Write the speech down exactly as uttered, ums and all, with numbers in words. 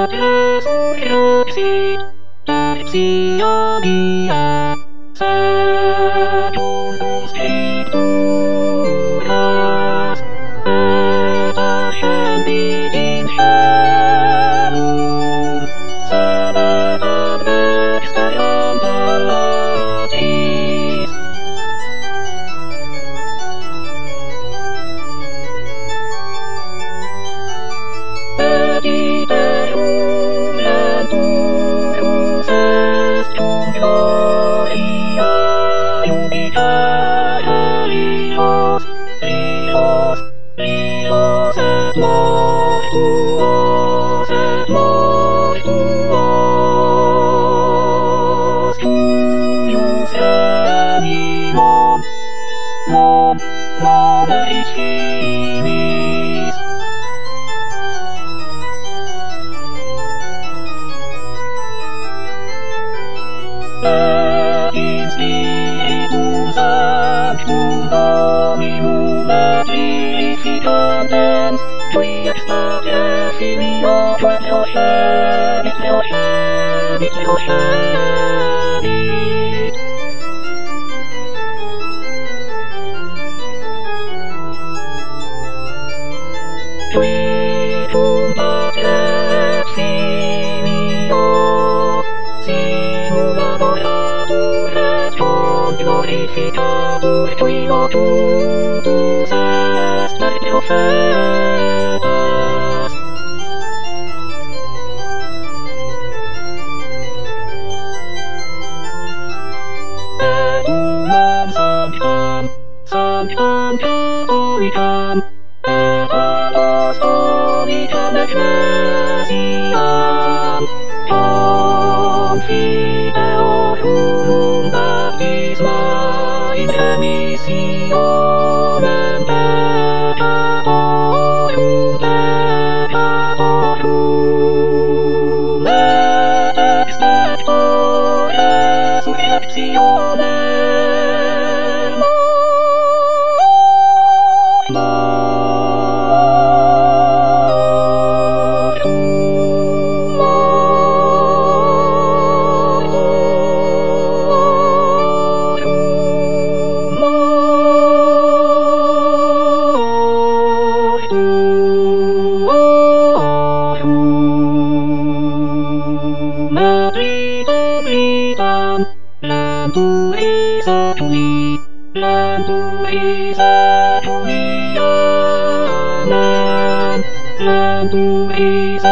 Terus erupsi dari Sionia sedunia itu ras bertahan bikin harum sebagai pesta yang berlapis. Bagi terulang turun sesungguhnya Yudhika Lilos, Lilos, Lilos et mortuos, et mortuos Cuius animum, non, non ericivis. In spiritu sanctum Dominum et vivificantem, qui extate filio et progenit, progenit, progenit. Qui cum pater et filio simuladoratur et glorificatur, qui locutus est per profetas. Et unam sanctam, sanctam Catholicam, et apostolicam ecclesiam, confideorum baptisma in remissionem peccatorum, peccatorum, et expecto resurrectionem Lenturi Satuni, Lenturi Satuni, Amen. Lenturi Satuni.